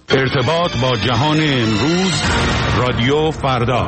ارتباط با جهان امروز، رادیو فردا.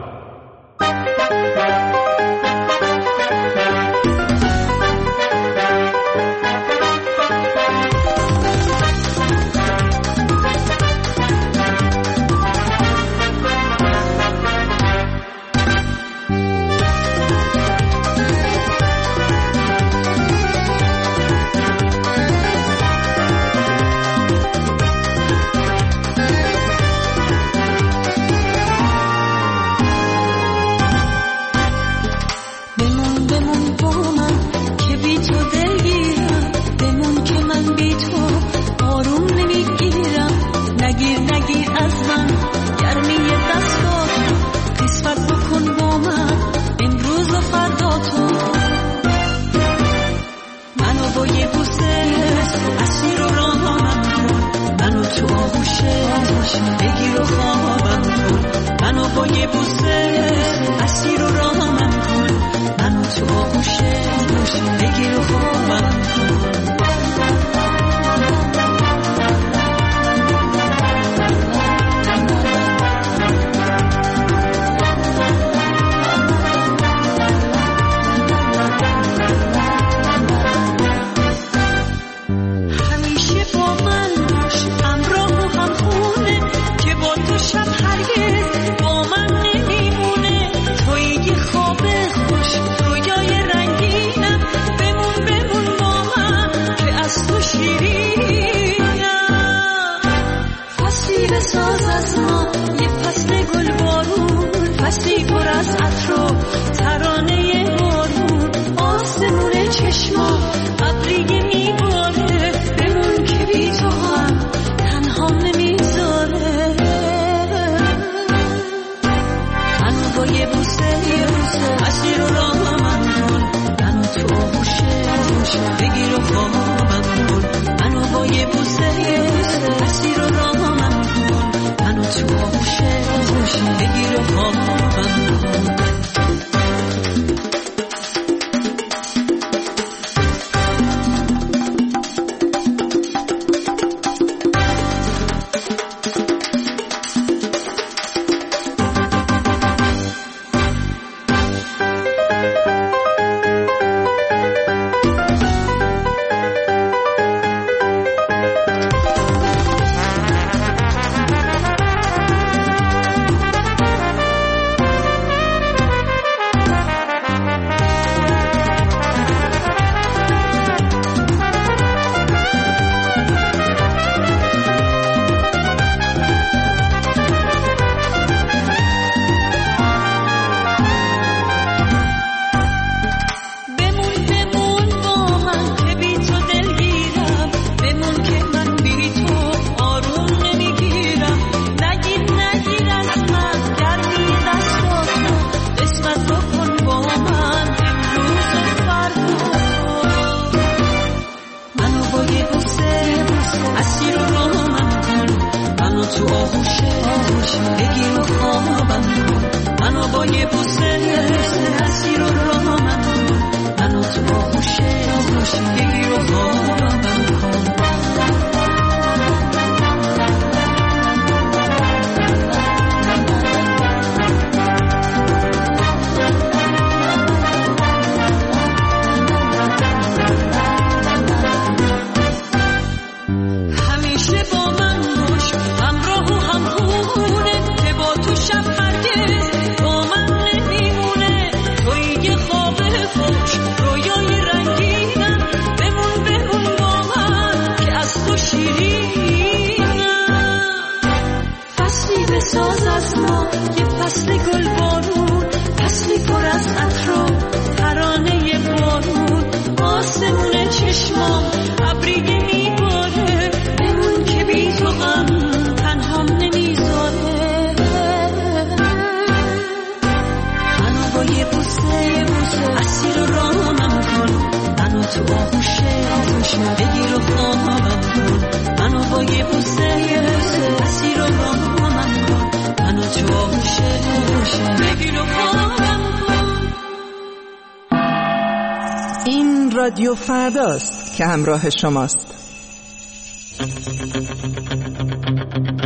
این رادیو فرداست که همراه شماست.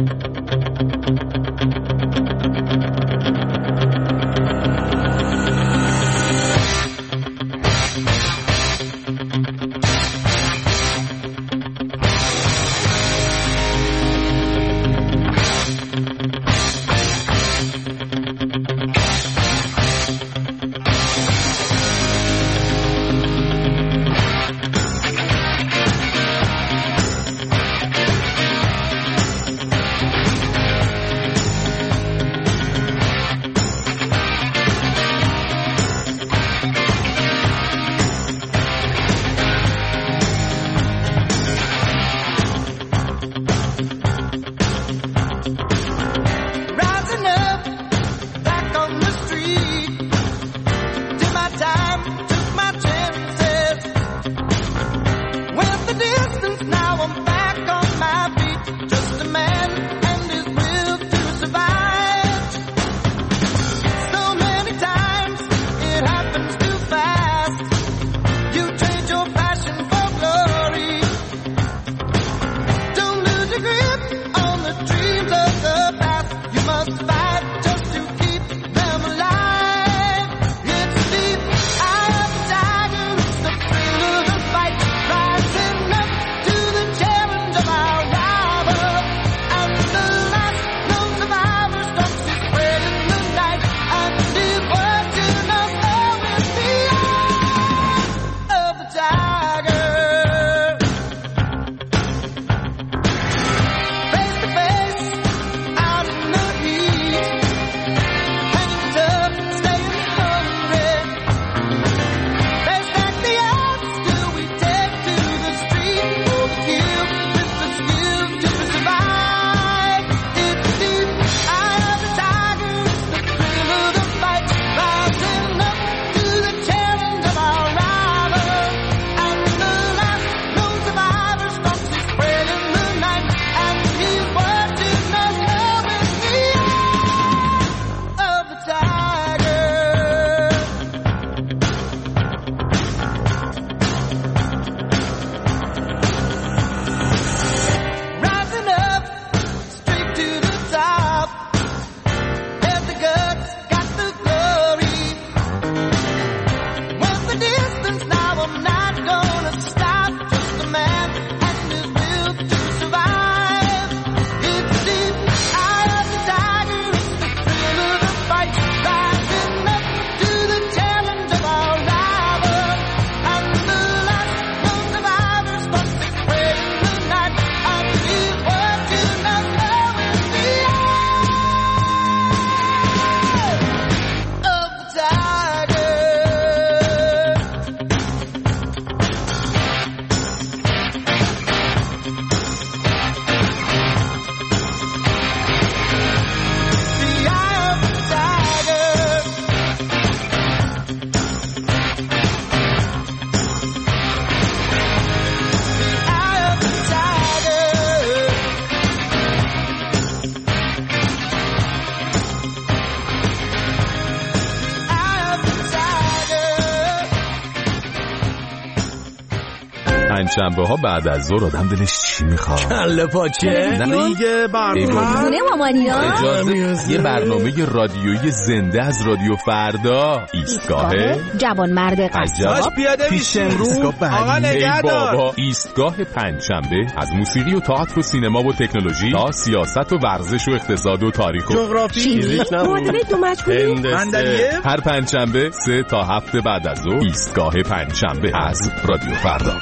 پنجشنبه ها بعد از ظهر آدم دلش چی میخواد؟ کله پاچه؟ نه دیگه برنامه مامانی‌ها. اجازه یه برنامه رادیویی زنده از رادیو فردا. ایستگاه جوانمرد قصاب پیش امروز. آقا نگهدار. بابا ایستگاه پنجشنبه از موسیقی و تئاتر و سینما و تکنولوژی تا سیاست و ورزش و اقتصاد و تاریخ و جغرافی، معادله دو مجهولی، هر پنجشنبه 3 تا 7 بعد از ظهر. ایستگاه پنجشنبه از رادیو فردا.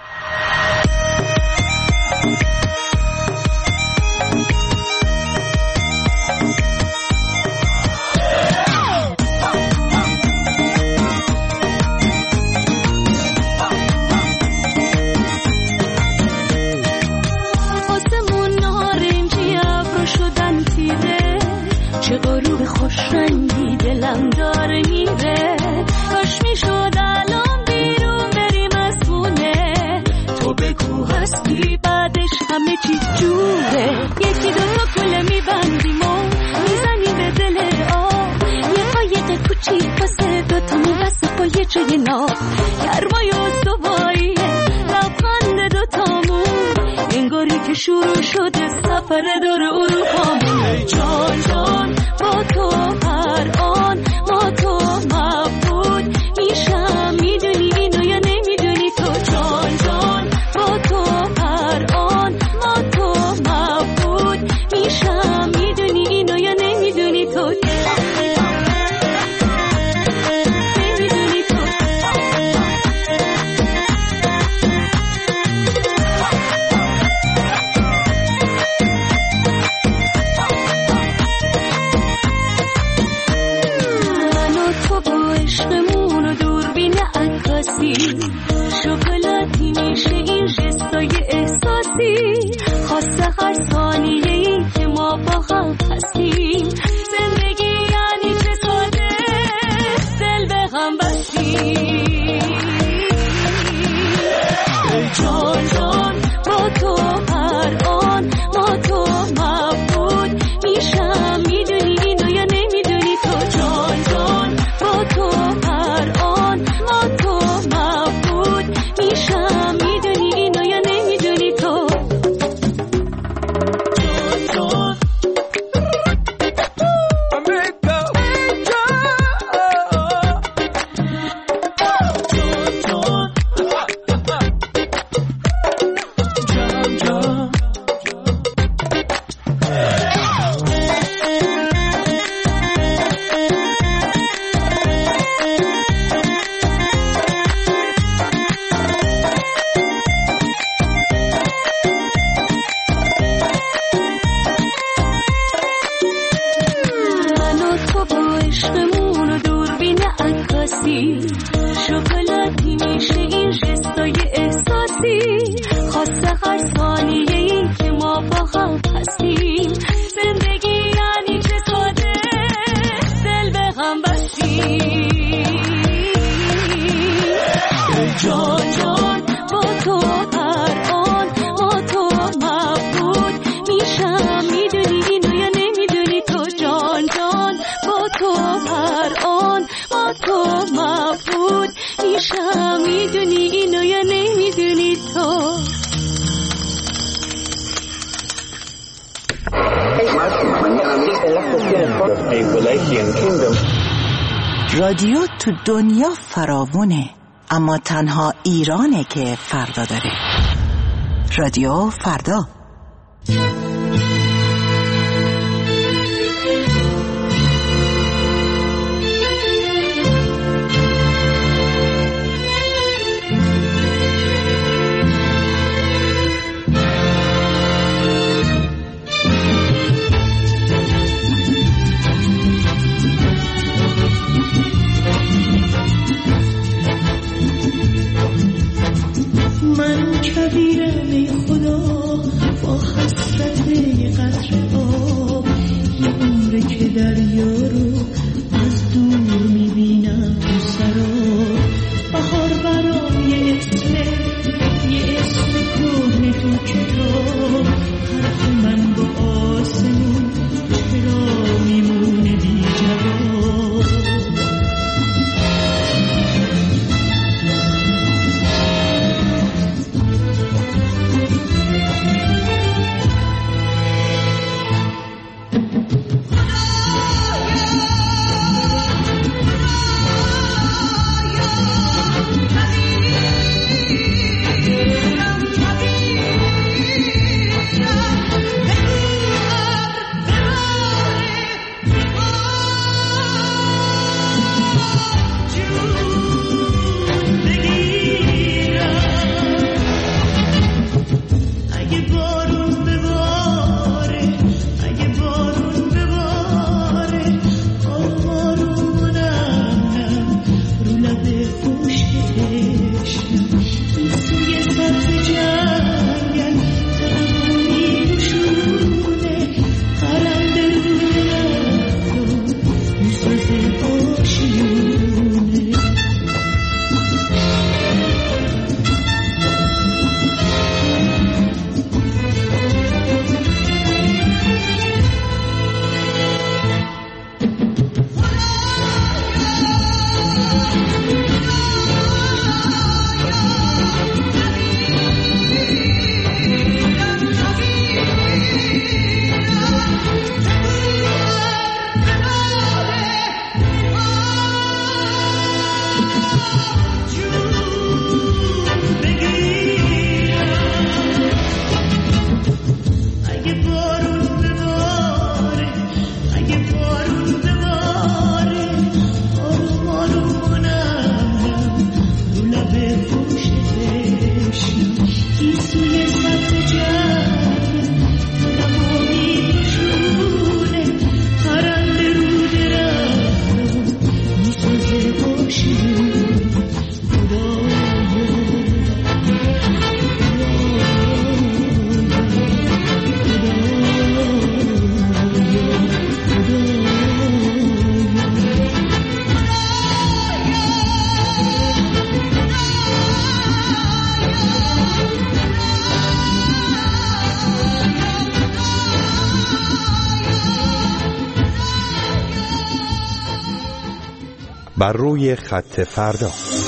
چه غروب خوش رنگی دلم داره میره، کاش میشد الان بیرون بریم از خونه. تو بگو هستی بعدش همه چیز جوره. یکی دو تا گله میبندیم و میزنیم به دل آب، یه قایق کوچیک واسه دوتامون واسه پای جای ناب. گرمای استواییه لبخند دوتامون، انگاری که شروع شده سفر دور اروپامون. ای جان جان با تو هر آن ما تو مبود میشم، میدونی اینو یا نمیدونی تو؟ جان جان با تو هر آن ما تو مبود میشم، میدونی اینو یا نمیدونی تو؟ شکلاتی میشه این جستای احساسی، خواسته هر ثانیه‌ای که ما با هم هستیم. زندگی یعنی چه ساده دل به هم بستیم. جان جان با تو هر آن ما تو مبود میشم، میدونی اینو یا نمیدونی تو؟ جان جان با تو هر آن ما تو مبود میشم، میدونی اینو یا نمیدونی تو؟ جان شکلاتی میشه این جستای احساسی، خواسته هر ثانیه‌ای که ما با هم هستیم. زندگی یعنی چه ساده دل به هم بستیم. جان جان با تو هر آن ما تو مبود میشم، میدونی اینو یا نمیدونی تو؟ جان جان با تو هر آن ما تو مبود میشم، میدونی اینو یا نمیدونی تو؟ رادیو تو دنیا فراوونه، اما تنها ایرانه که فردا داره. رادیو فردا. من کبیرم ای خدا، بر روی خط فردا.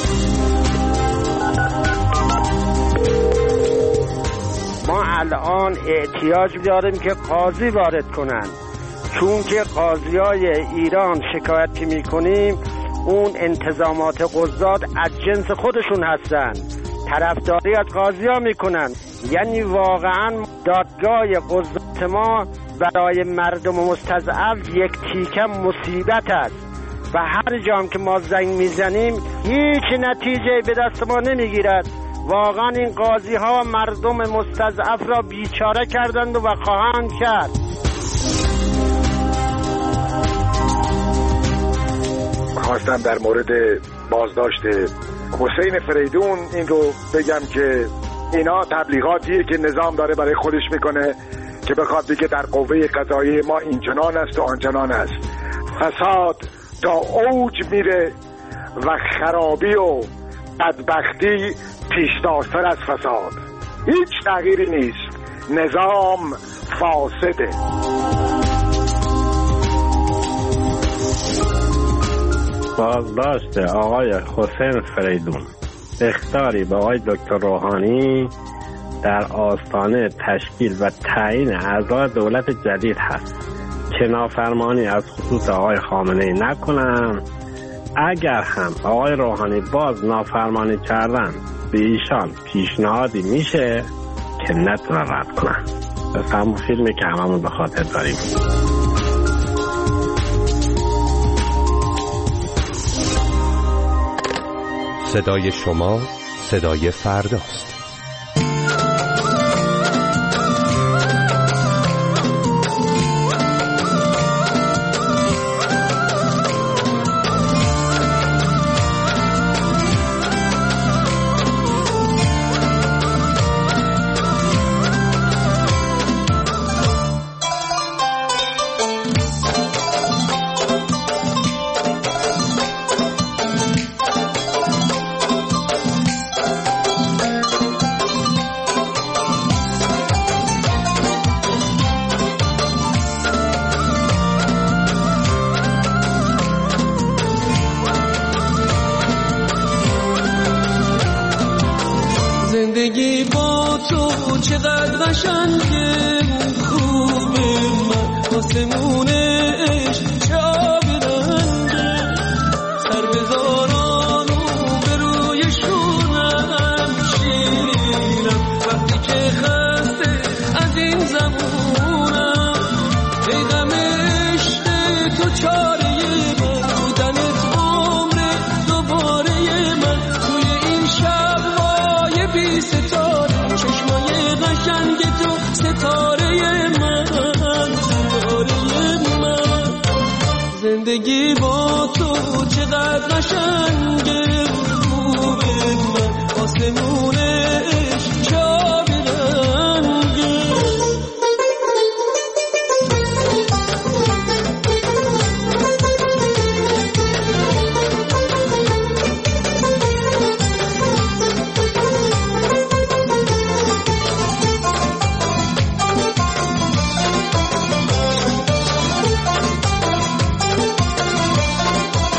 ما الان احتیاج داریم که قاضی وارد کنن، چون که قاضیای ایران شکایت که میکنیم اون انتظامات قضات از جنس خودشون هستن، طرفداری از قاضیا میکنن. یعنی واقعا دادگاه قضات ما برای مردم مستضعف یک تیکه مصیبت است و هر جام که ما زنگ میزنیم هیچ نتیجه به دست ما نمیگیرد. واقعا این قاضی ها مردم مستضعف را بیچاره کردند و خواهند کرد. خواستم در مورد بازداشت حسین فریدون این رو بگم که اینا تبلیغاتیه که نظام داره برای خودش میکنه که بخواد بگه در قوه قضاییه ما اینچنان است و آنچنان است. فساد تا اوج میره و خرابی و بدبختی پیشتازتر از فساد. هیچ تغییری نیست، نظام فاسده. بازداشت آقای حسین فریدون اخطاری به آقای دکتر روحانی در آستانه تشکیل و تعیین اعضای دولت جدید هست که نافرمانی از خصوص آقای خامنه‌ای نکنن. اگر هم آقای روحانی باز نافرمانی کردن به ایشان پیشنهادی میشه که نتونن رد کنن. پس همون فیلمی که هممون به خاطر داریم. صدای شما صدای فرداست. زندگی با تو چقدر قشنگه، خوبه من آسمونه عشق چه آبی رنگه، سر بذاران و به روی شونم شیرینم وقتی که خسته از این زمونم. ای غم عشق تو چاره من، بودنت عمر دوباره من، توی این شب بی ستاره چشمای قشنگ تو ستاره من، ستاره من. زندگی با تو چقدر قشنگه، خوبه من آسمون عشق چه آبی رنگه.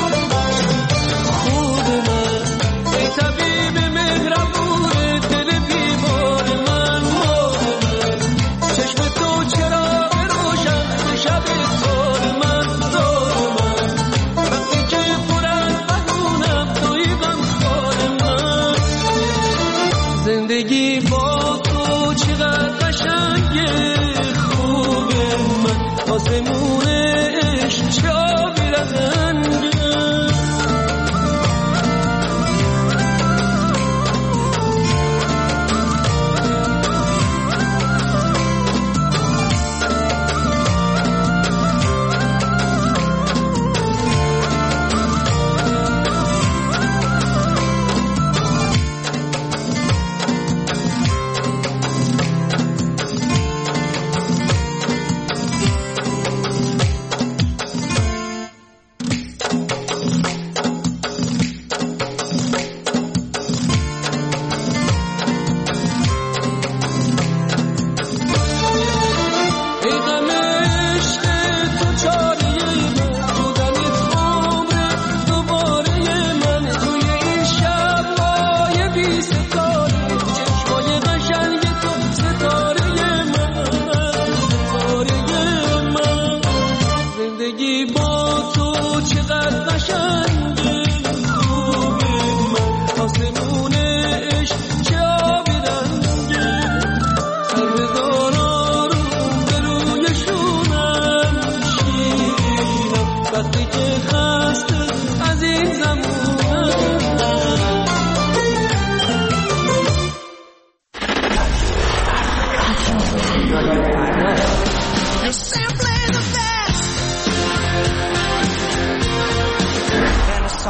طبیب مهربون دل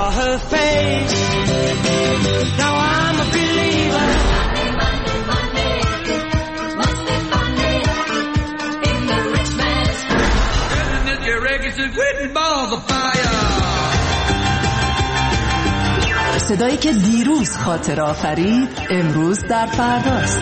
saw her face. Now I'm a believer. Monday, must be funny in the rich man's house. Isn't it your records and written balls of fire? صدایی که دیروز خاطر آفرید امروز در فرداست.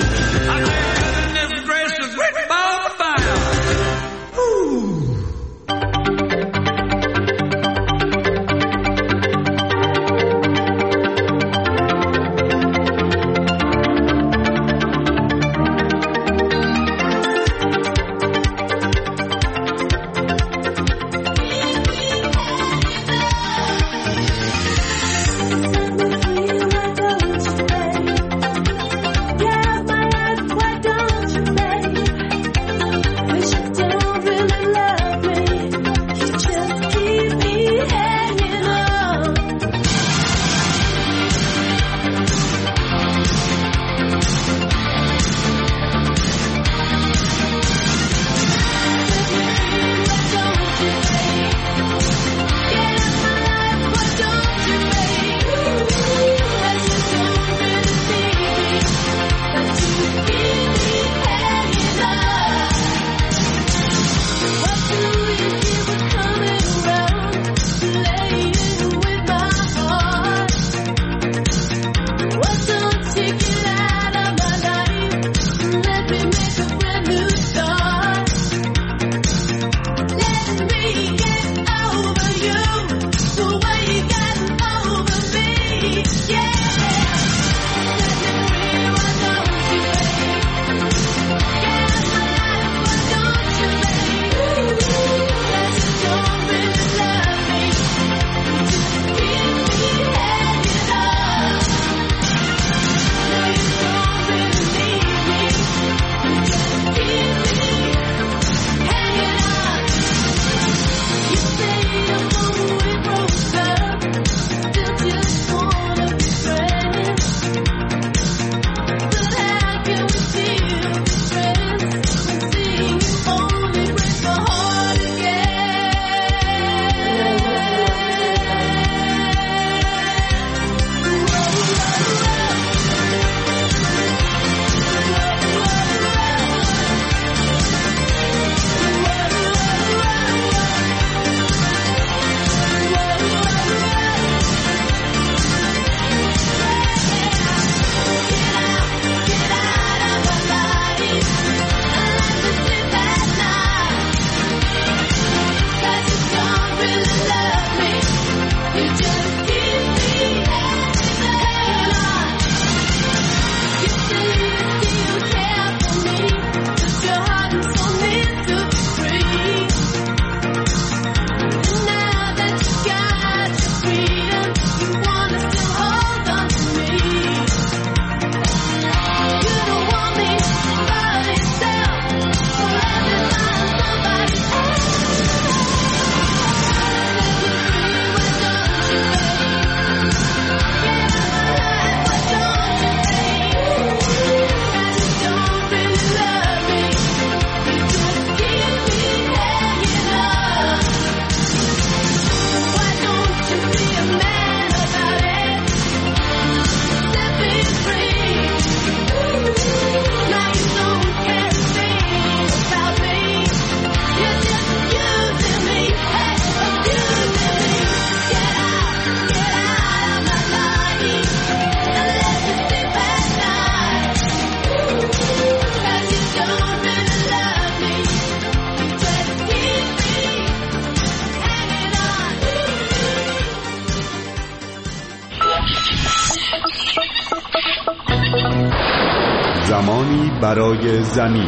زمانی برای زمین.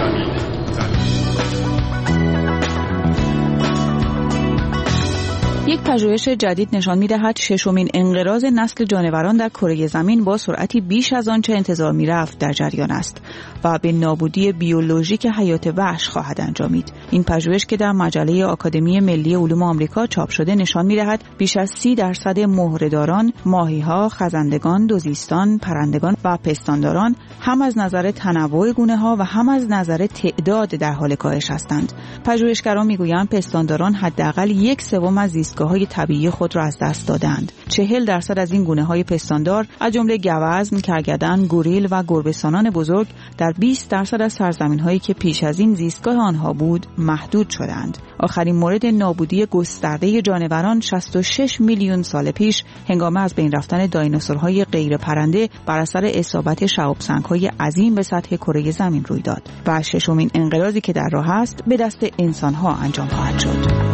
یک پژوهش جدید نشان می‌دهد ششمین انقراض نسل جانوران در کره زمین با سرعتی بیش از آنچه انتظار می‌رفت در جریان است و به نابودی بیولوژیک حیات وحش خواهد انجامید. این پژوهش که در مجله آکادمی ملی علوم آمریکا چاپ شده نشان می‌دهد بیش از 30% مهره‌داران، ماهی‌ها، خزندگان، دوزیستان، پرندگان و پستانداران هم از نظر تنوع گونه‌ها و هم از نظر تعداد در حال کاهش هستند. پژوهشگران می‌گویند پستانداران حداقل 1/3 از زیستگاه زیستگاه‌های طبیعی خود را از دست دادند. 40% از این گونه‌های پستاندار از جمله گوزن، کرگدن، گوریل و گربه‌سانان بزرگ در 20% از سرزمین‌هایی که پیش از این زیستگاه آنها بود محدود شدند. آخرین مورد نابودی گسترده جانوران 66 میلیون سال پیش هنگام از بین رفتن دایناسورهای غیر پرنده بر اثر اصابت شهاب‌سنگ‌های عظیم به سطح کره زمین روی داد و ششمین انقراضی که در راه است به دست انسان‌ها انجام خواهد شد.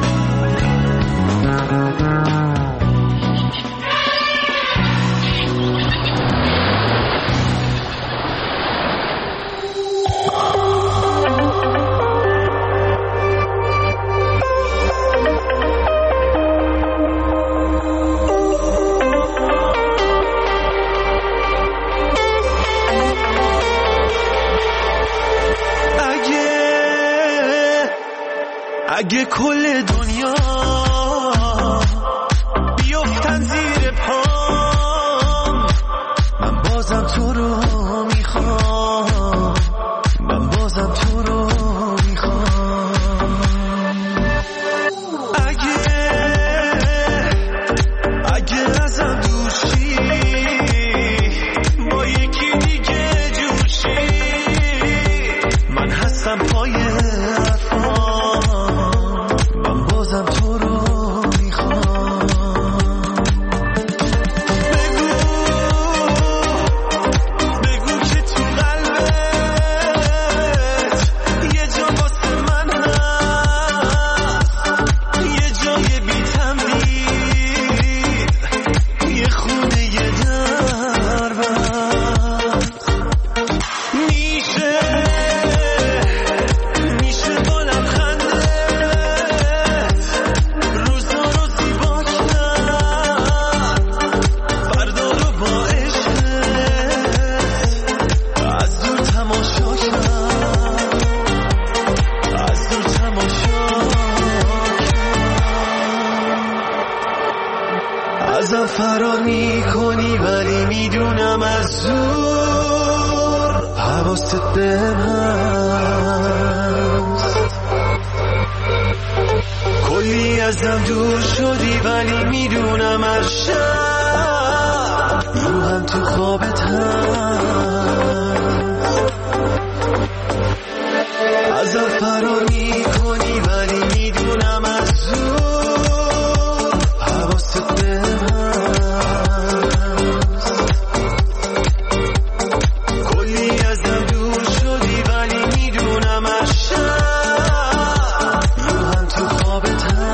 اگه کل دنیا بیفتن زیر پام، من بازم تو رو میخوام، من بازم تو رو میخوام. اگه ازم دوشی با یکی دیگه جوشی، من هستم پای ازم فرار میکنی ولی میدونم از زور حواست بهم هست. کلی ازم دور شدی ولی میدونم از شب روحم تو خوابت هست. ازم فرار میکنی ولی میدونم از زور حواست بهم هست. کلی ازم دور شدی ولی میدونم از شب روحم تو خوابت هست.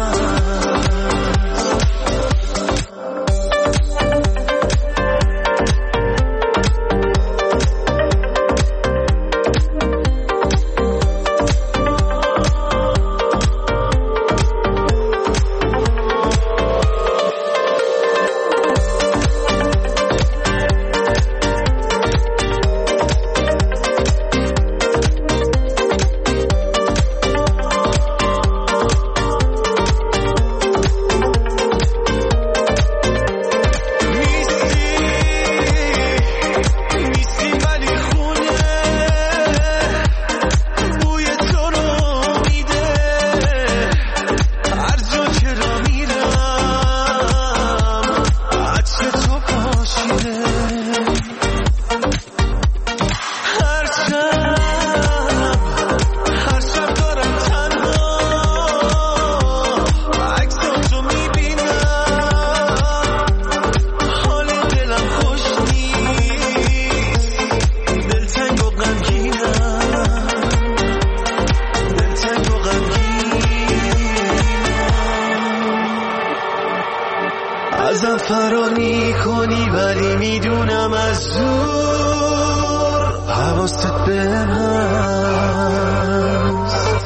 ازم فرار میکنی ولی میدونم از زور حواست بهم هست.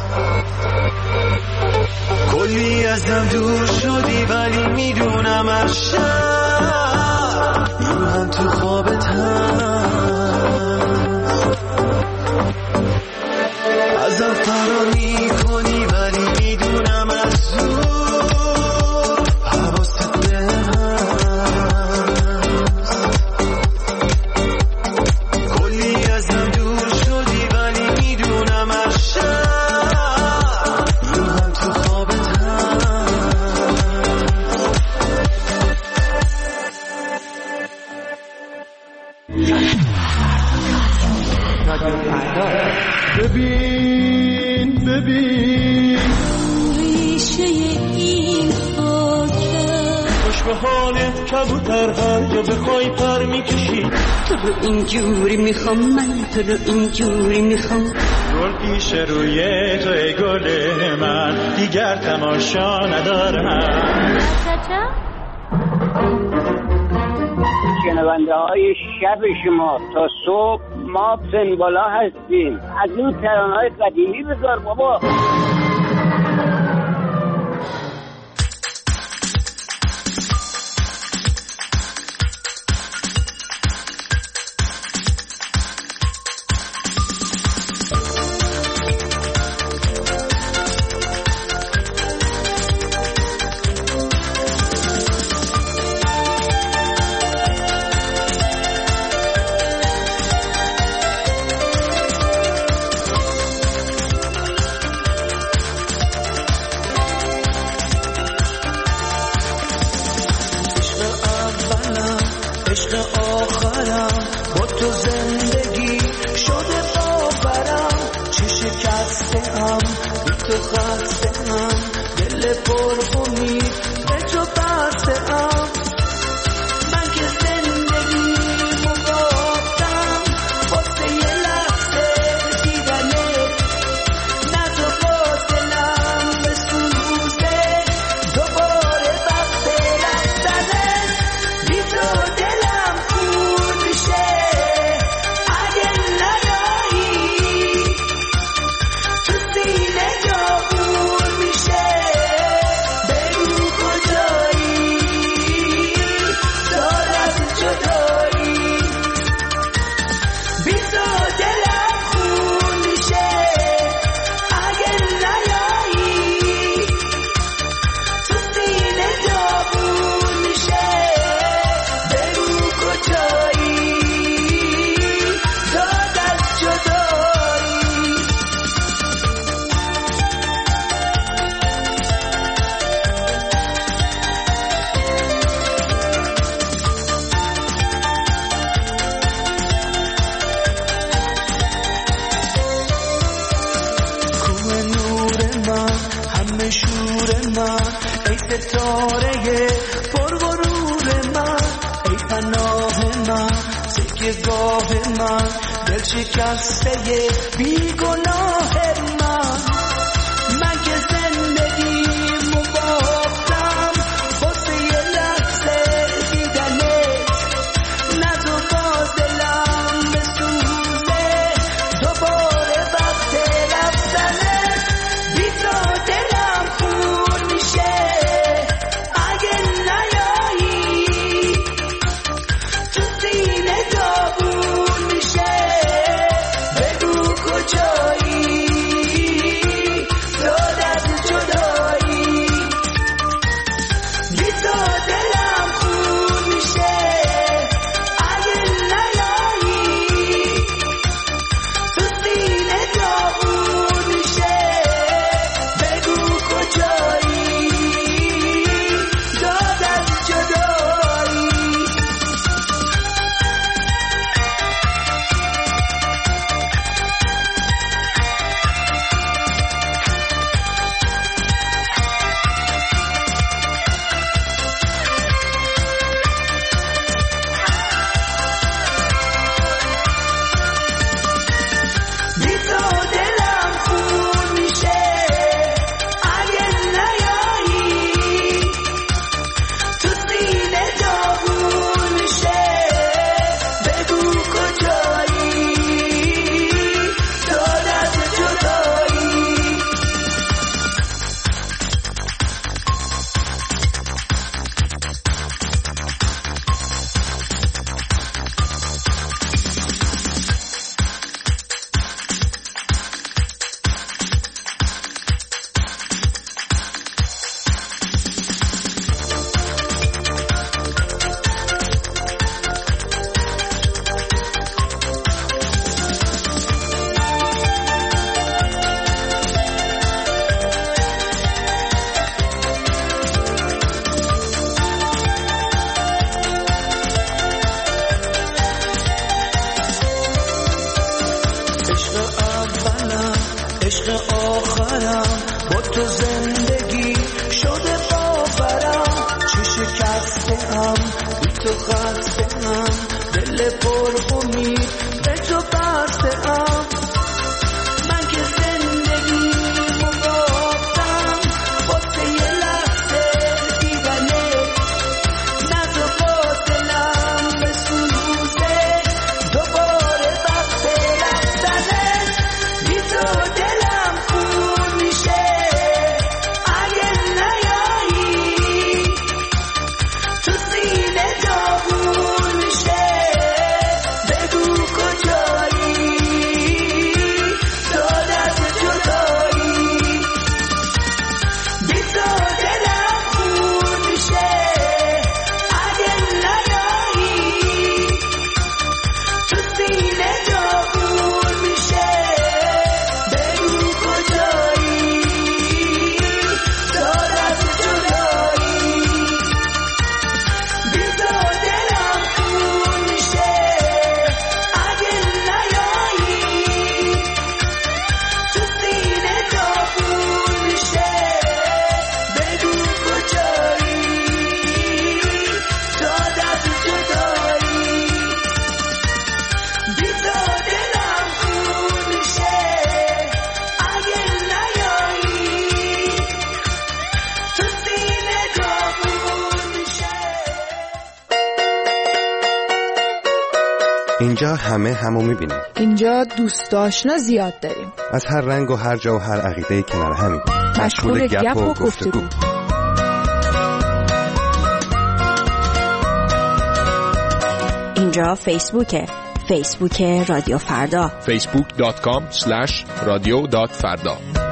کلی ازم دور شدی ولی میدونم از شب روحم تو خوابت هست. ازم فرار میکنی ولی میدونم از زور حواست بهم هست. کلی ازم دور شدی ولی میدونم از شب روحم تو خوابت هست. ریشه این خاکه خوش به حالت کبوتر هر جا بخوای پر میکشی تو رو اینجوری میخوام من تو رو اینجوری میخوام گل پیش روی تو ای گل من دیگر تماشا ندارم شنونده های شب شما تا صبح ما سنبالا هستیم از این ترانه‌های قدیمی بذار بابا کجایی هم با تو زندگی شده باورم، چه شکسته هم بی تو خسته هم، دل پر امید به تو بسته هم. من که زندگی مبافتم واسه یه لحظه دیدنه، نه تو با دلم به سروزه دوباره وقت رفتنه. بی تو دلم خون میشه اگه نیایی، تو سینه داغون میشه بگو کجایی، تو دست جدایی. بی تو دلم خون میشه اگه نیایی، تو سینه داغون میشه بگو کجایی، تو دست جدایی. بی تو دلم خون میشه اگه نیایی، تو سینه داغون میشه بگو کجایی، تو دست جدایی. بی تو دلم خون میشه اگه نیایی، تو سینه داغون میشه. اینجا همو میبینیم. اینجا دوست آشنا زیاد داریم. از هر رنگ و هر جا و هر عقیده کنار همین. مشغول گپ و گفتگو. اینجا فیسبوکه، فیسبوک رادیو فردا. facebook.com/radio.farda.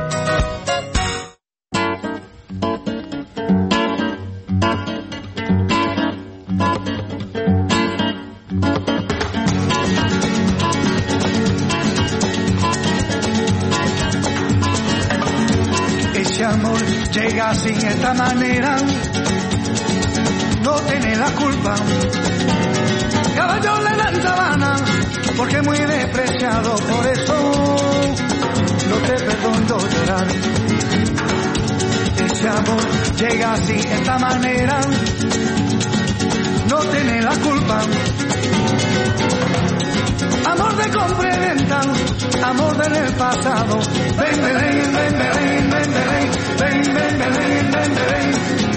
Ese amor llega así de esta manera, no tiene la culpa. Caballo le dan sabana porque muy despreciado, por eso no te perdono llorar. Ese amor llega así de esta manera, no tiene la culpa. Amor de compra y venta, amor del pasado. Ven, ven, ven, ven, ven, ven, ven, ven, ven, ven, ven, ven.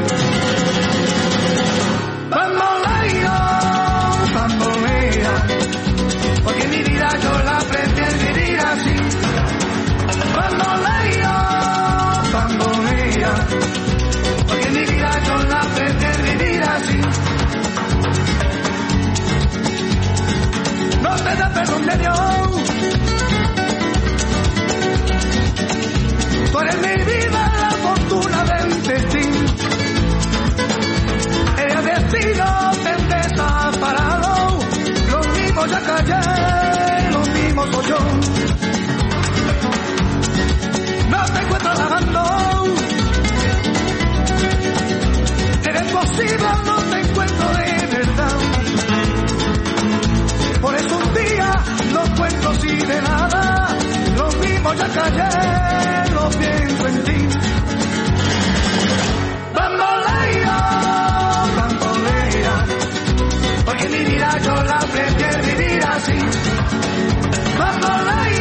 Bamboleo, bamboleo, porque mi vida yo la prefiero vivir así. Bamboleo, bamboleo, porque mi vida yo la prefiero vivir así. No te da perdón de Dios, tú eres mi vida, la fortuna del destino. El destino te desaparado, lo mismo ya callé, lo mismo soy yo. No te encuentro lavando, eres posible, no te encuentro de verdad. Por eso un día no cuento así de nada, lo mismo ya callé, lo pienso en ti. Bambolea, bambolea, porque mi vida yo la prefiero vivir así. Bambolea.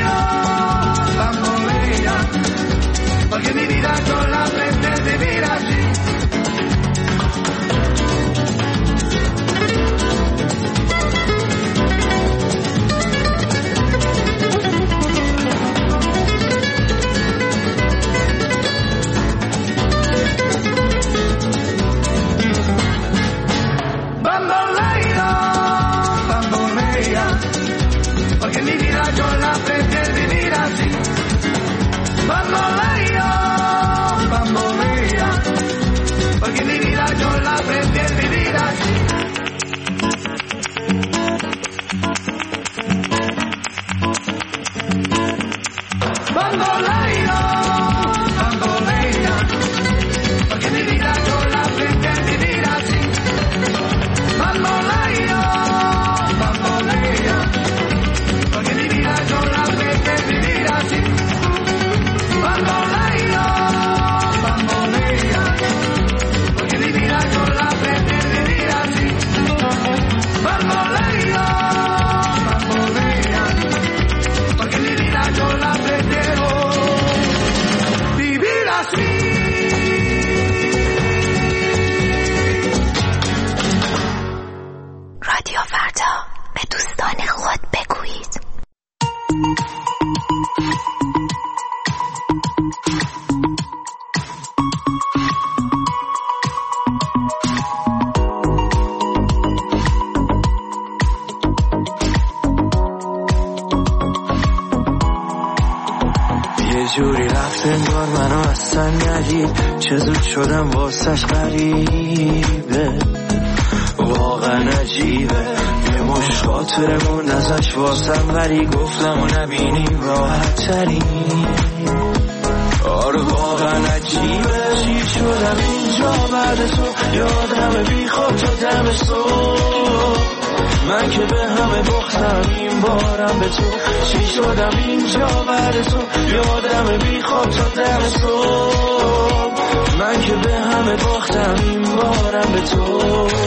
انگار منو اصلا ندید، چه زود شدم واسش غریبه، واقعا عجیبه. یه مش خاطرمون ازش واسم ولی گفتم و نبینیم راحت ترین. آره واقعا عجیبه، چی شدم اینجا بعد تو، یادم بی خواب تا دم صبح. من که به همه باختم این بارم به تو، چی شدم اینجا بعد تو، یادم بی خواب تا دم صبح. من که به همه باختم این بارم به تو.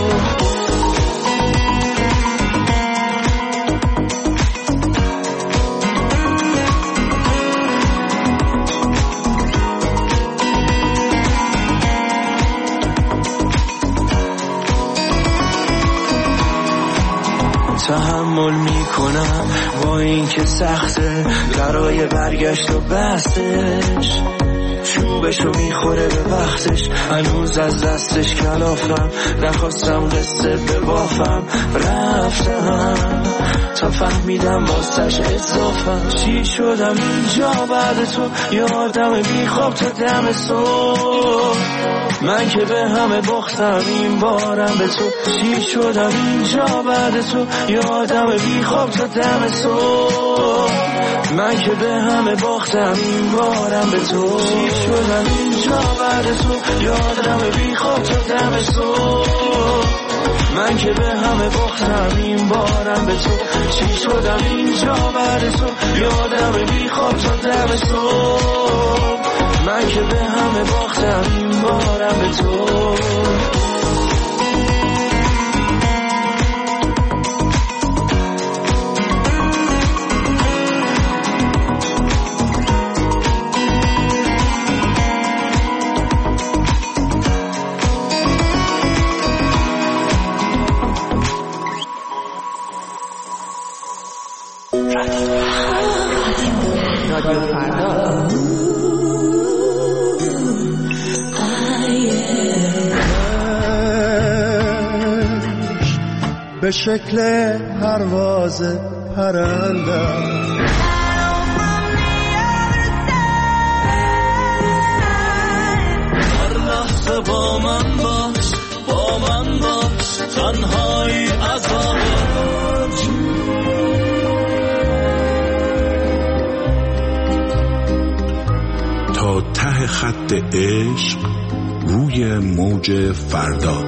تحمل میکنم با این که سخته، برای برگشت و بستش چوبشو میخوره به وقتش. هنوز از دستش کلافم، نخواستم قصه ببافم، رفتم تا فهمیدم واسش اضافم. چی شدم اینجا بعد تو، یادم بی خواب تا دم صبح. من که به همه باختم این بارم به تو، چی شدم اینجا بعد تو، یادم بی خواب تا دم صبح. من که به همه باختم این بارم به تو، چی شدم اینجا بعد تو، یادم بی خواب تا دم صبح. من که به همه باختم این بارم به تو، چی شدم اینجا بعد تو، یادم بی خواب تا دم صبح. من که به همه باختم این بارم به تو. رادیو فردا. به شکل پرواز پرنده هر لحظه با من باش، با من باش، تنهایی عذاب. تا ته خط عشق روی موج فردا.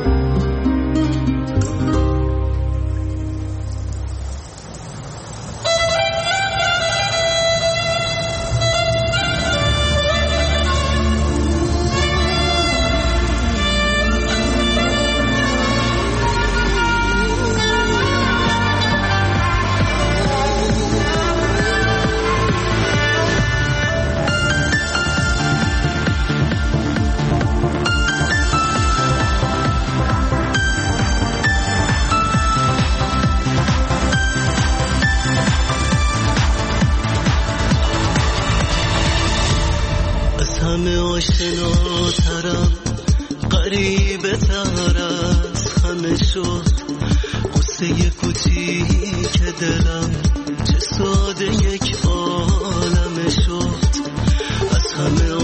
آشناترم، غریبه تر از همه شد، قصه کوچیک دلم چه ساده یک عالمه شد. از همه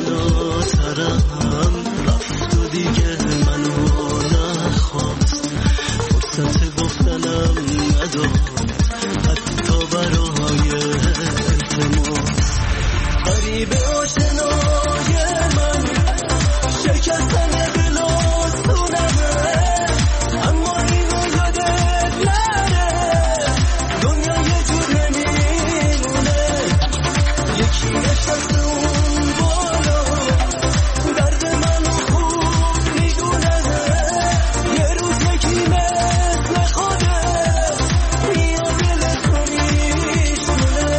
آشناترم رفت و دیگه منو نخواست، فرصت گفتنم نداد حتی برای التماس. غریبه آشنای من شکستن دل آسونمه، اما اینو یادت نره دنیا یه جور نمیمونه. یکی نشسته اون بالا درد منو خوب میدونه، یه روز یکی مثل خوده میاد دلت رو میشونه.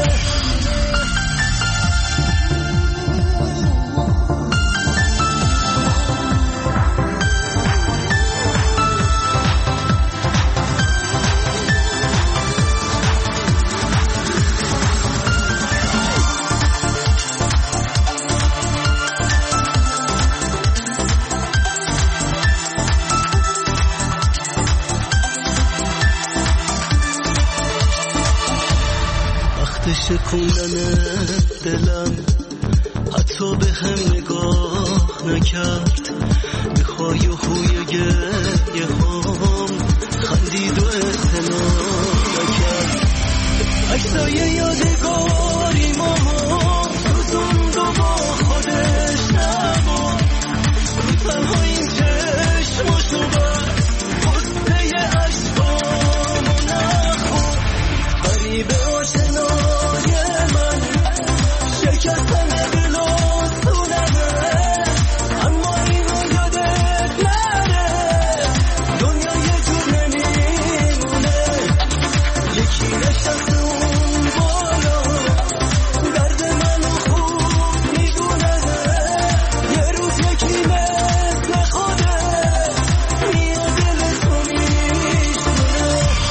شکوندن دلم حتی نکرد به خواهی و خوی گریه هم خندید و اعتنا نکرد عکسای یادگاری ما سوزوند و با خودش نبود رو تنها این چشماشو بر پسته عشقامو نخون غریبه آشنای من شکستن دل و سونمه اما اینو یادت نره دنیا یه جور نمیمونه یکی نشست اون بالا درد منو خوب میدونه یه روز یکی مثل خوده میاد دل تو میشونه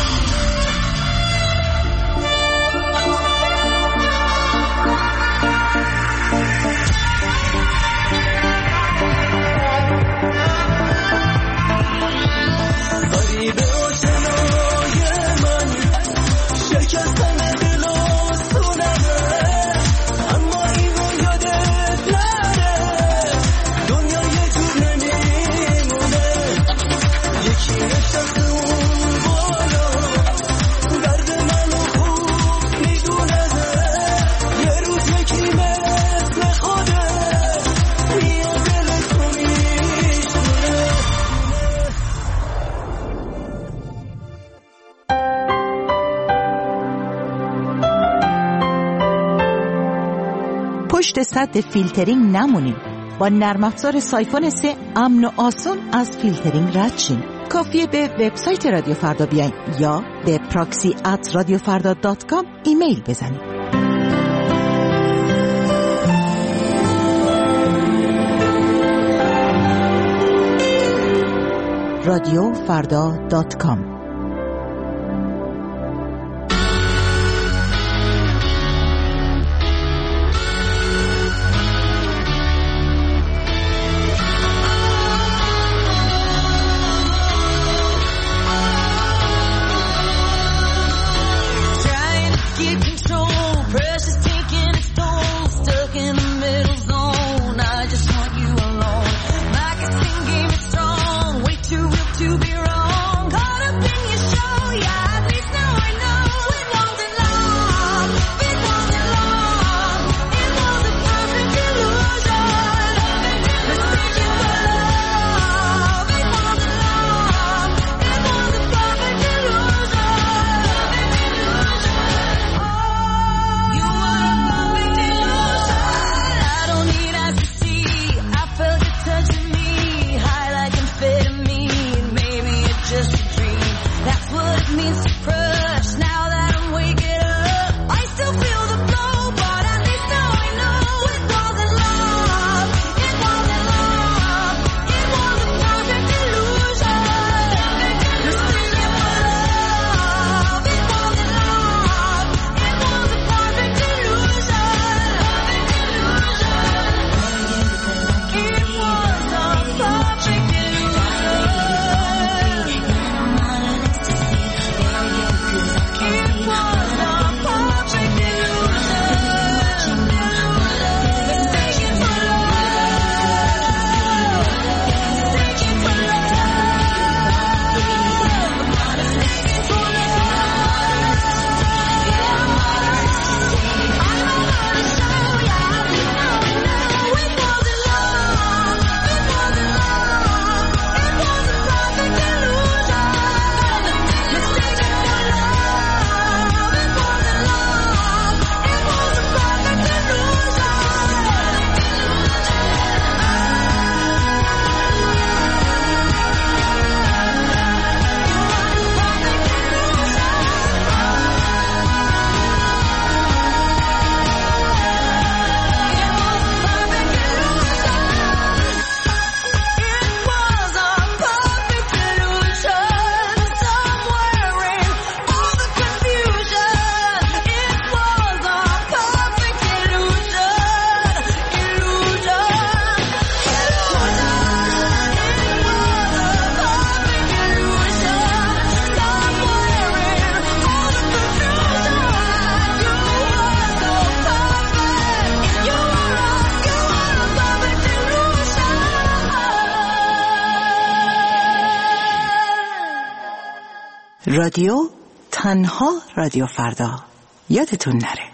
غریبه آشنای من شکستن دل و سونمه اما اینو یادت نره دنیا یه جور نمیمونه یکی نشست اون بالا درد منو خوب میدونه یه روز یکی مثل خوده میاد دل تو میشونه پشت سد فیلترینگ نمونین. با نرم افزار سایفون 3 امن و آسون از فیلترینگ رد شین. کافیه به وبسایت رادیو فردا بیاین یا به proxy@radiofarda.com ایمیل بزنید. radiofarda.com Trying to get control, pressure's taking its toll, stuck in the middle zone. I just want you alone. Like a sing game, it's strong, way too real to be wrong. Caught up رادیو تنها رادیو فردا، یادتون نره.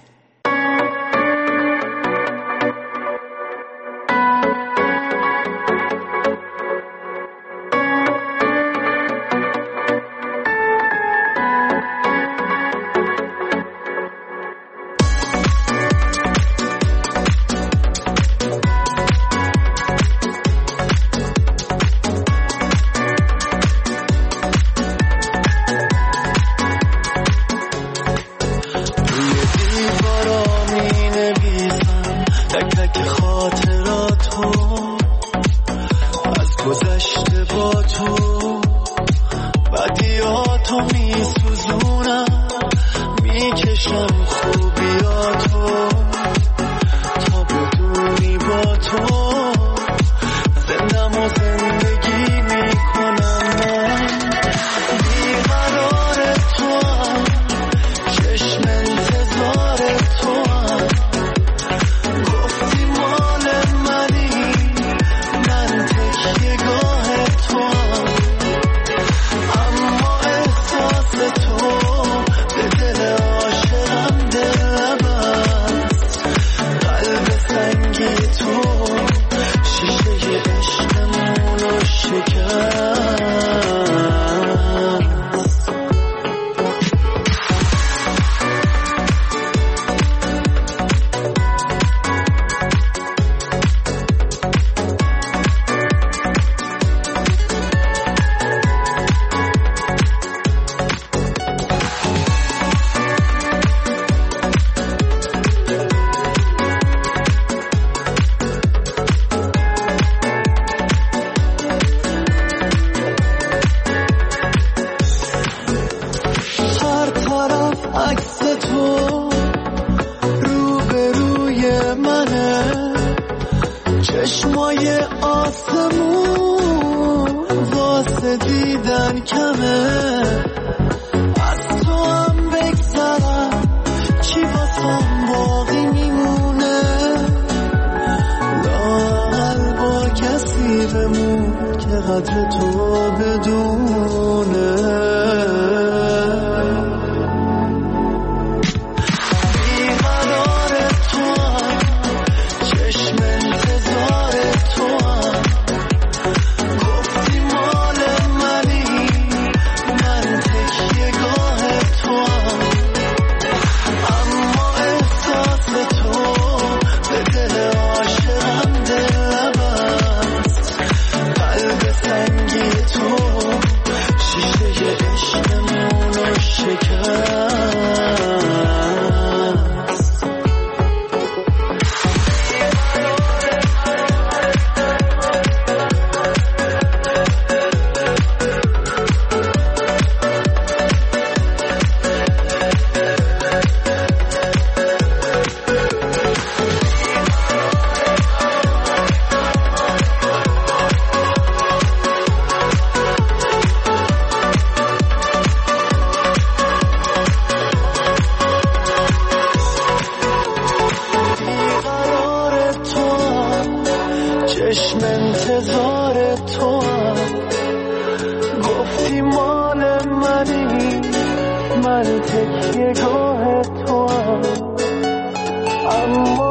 من تکیه گاه تو هم، اما